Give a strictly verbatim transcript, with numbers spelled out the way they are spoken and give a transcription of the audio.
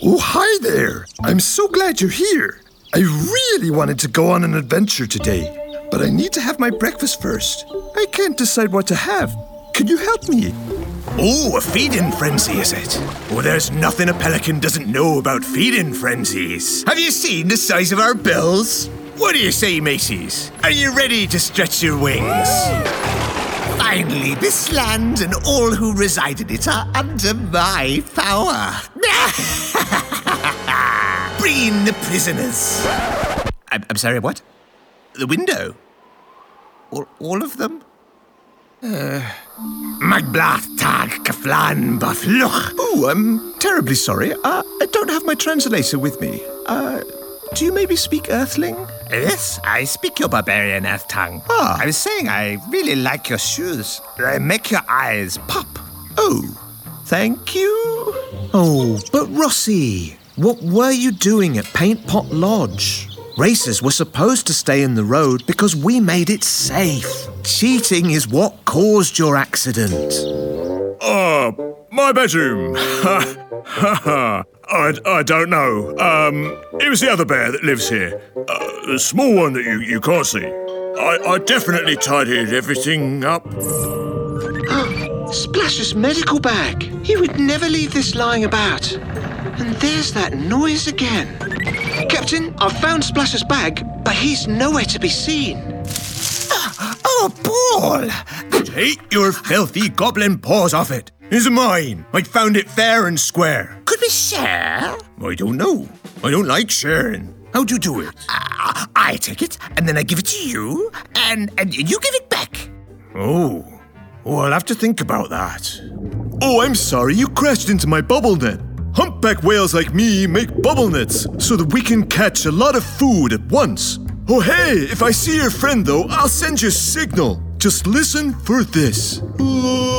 Oh, hi there. I'm so glad you're here. I really wanted to go on an adventure today, but I need to have my breakfast first. I can't decide what to have. Can you help me? Oh, a feeding frenzy, is it? Well, there's nothing a pelican doesn't know about feeding frenzies. Have you seen the size of our bills? What do you say, Macy's? Are you ready to stretch your wings? Finally, this land and all who reside in it are under my power. Bring in the prisoners. I'm, I'm sorry, what? The window? All, all of them? Uh, Magblath tag kaflan bafluch. Oh, I'm terribly sorry. Uh, I don't have my translator with me. Uh, do you maybe speak Earthling? Yes, I speak your barbarian Earth tongue. Ah. I was saying I really like your shoes. They make your eyes pop. Oh, thank you. Oh, but Rossi, what were you doing at Paint Pot Lodge? Racers were supposed to stay in the road because we made it safe. Cheating is what caused your accident. Oh, my bedroom. I, I don't know. Um, it was the other bear that lives here. Uh, the small one that you, you can't see. I, I definitely tidied everything up. Splash's medical bag. He would never leave this lying about. And there's that noise again. Captain, I've found Splash's bag, but he's nowhere to be seen. Oh, Paul! Take your filthy goblin paws off it. It's mine. I found it fair and square. Could we share? I don't know. I don't like sharing. How'd you do it? Uh, I take it, and then I give it to you, and, and you give it back. Oh. Oh, I'll have to think about that. Oh, I'm sorry, you crashed into my bubble net. Humpback whales like me make bubble nets so that we can catch a lot of food at once. Oh, hey, if I see your friend, though, I'll send you a signal. Just listen for this.